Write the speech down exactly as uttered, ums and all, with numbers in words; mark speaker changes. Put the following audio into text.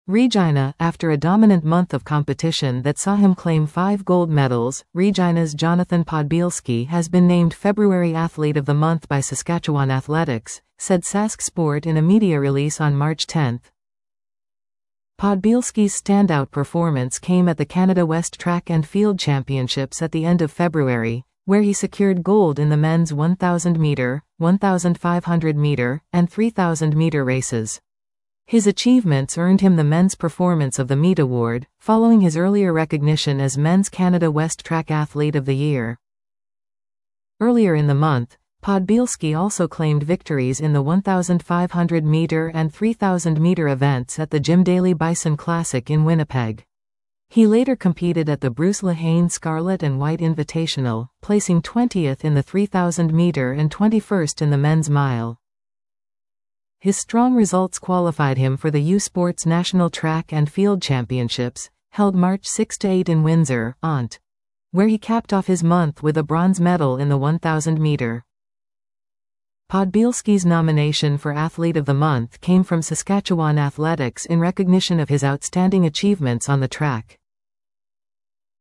Speaker 1: Regina. After a dominant month of competition that saw him claim five gold medals, Regina's Jonathan Podbielski has been named February Athlete of the Month by Saskatchewan Athletics, said Sask Sport in a media release on March tenth. Podbielski's standout performance came at the Canada West Track and Field Championships at the end of February, where he secured gold in the men's one thousand meter, fifteen hundred meter, and three thousand meter races. His achievements earned him the Men's Performance of the Meet Award, following his earlier recognition as Men's Canada West Track Athlete of the Year. Earlier in the month, Podbielski also claimed victories in the fifteen hundred meter and three thousand meter events at the Jim Daly Bison Classic in Winnipeg. He later competed at the Bruce Lehane Scarlet and White Invitational, placing twentieth in the three thousand meter and twenty-first in the men's mile. His strong results qualified him for the U Sports National Track and Field Championships, held March sixth to eighth in Windsor, Ont, where he capped off his month with a bronze medal in the one thousand meter. Podbielski's nomination for Athlete of the Month came from Saskatchewan Athletics in recognition of his outstanding achievements on the track.